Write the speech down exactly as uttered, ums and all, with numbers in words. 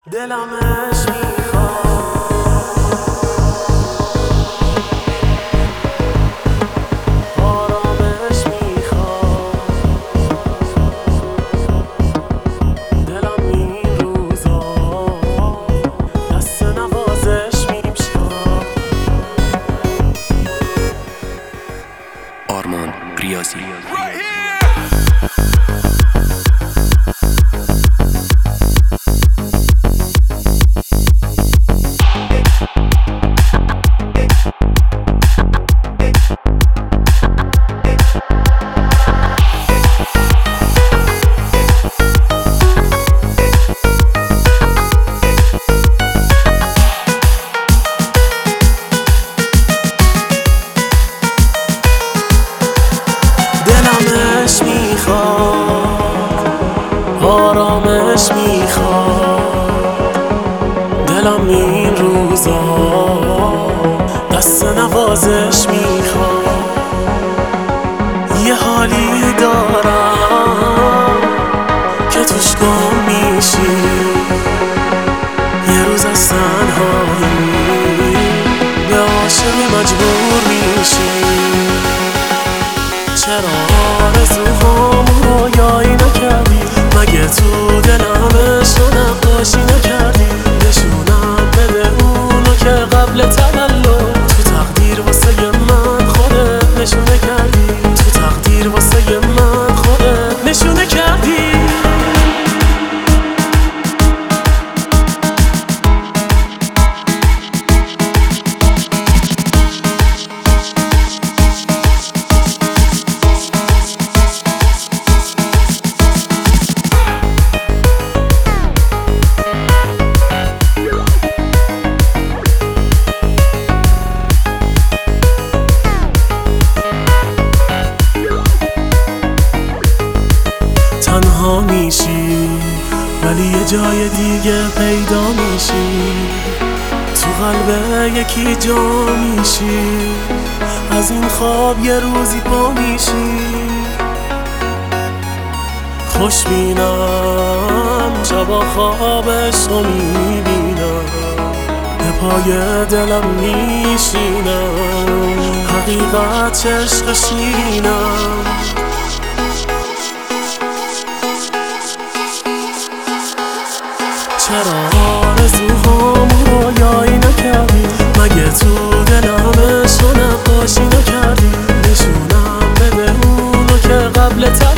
دلمش میخواد آرامش میخواد دلم این روزا دست نوازش میشکاد. آرمان ریاضی دلمش میخواد آرامش میخواد دلم این روزا دست نوازش میخواد. یه حالی دارم که توش گم میشی یه روز از تنهایی به عاشقی مجبور میشی. چرا آرزوهام رویایی نکردی؟ مگه تو دلمش رو نقاشی نکردی؟ نشونم بده اونو که قبل تولد تو تقدیر واسه من خودت نشونه کردی. تو تقدیر واسه من خودت نشونه کردی. تنها میشی ولی یه جای دیگه پیدا میشی. تو قلب یکی جا میشی از این خواب یه روزی پا میشی. خوش بینم شبا خوابش رو میبینم به پای دلم میشینم حقیقت عشق شیرینم. چرا آرزوهام رویایی نکردی؟ مگه تو دلمش رو نقاشی نکردی؟ نشونم بده اونو که قبل